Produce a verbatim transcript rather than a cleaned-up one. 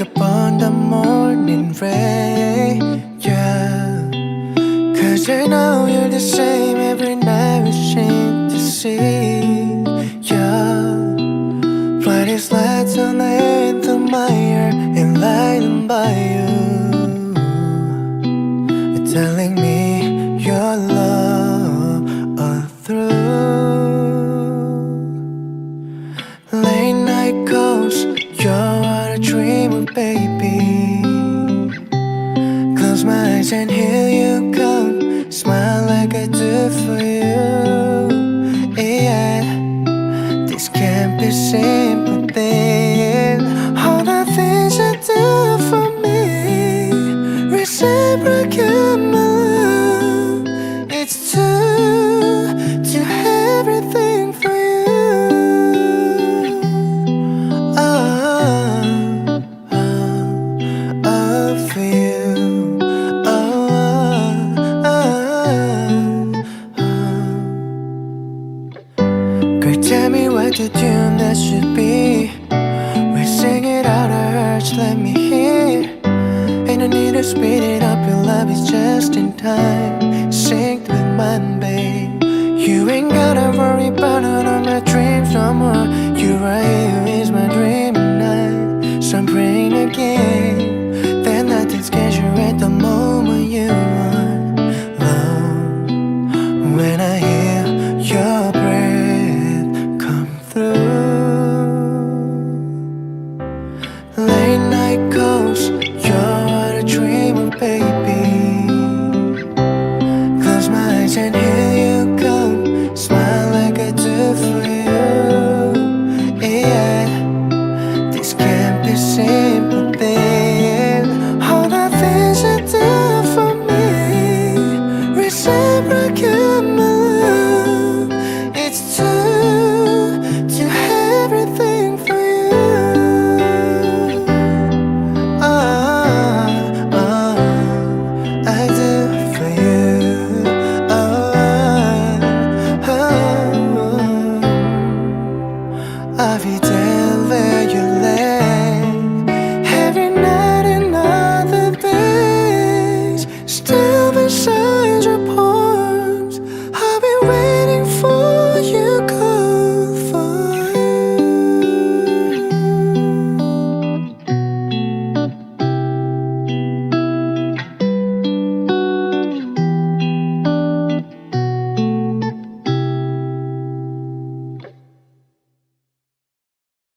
up on the morning rain, yeah. Cause I know you're the same every night, wishing to see, yeah. Brightest lights on the end of my ear, enlightened by you, telling me your love all through. Late night calls, you're what I dream of, baby. Close my eyes and here you come, smile like I do for you, yeah. This can't be simple thing. All the things you do for me, reciprocate my love. It's true to everything for you. Oh, oh, oh, for you. Oh, oh, oh. Girl, tell me what the tune that should be. We sing it out of urge, let me hear. Ain't no need to speed it up, your love is just in time. Synced with mine, babe. You ain't gotta worry about none of my dreams no more.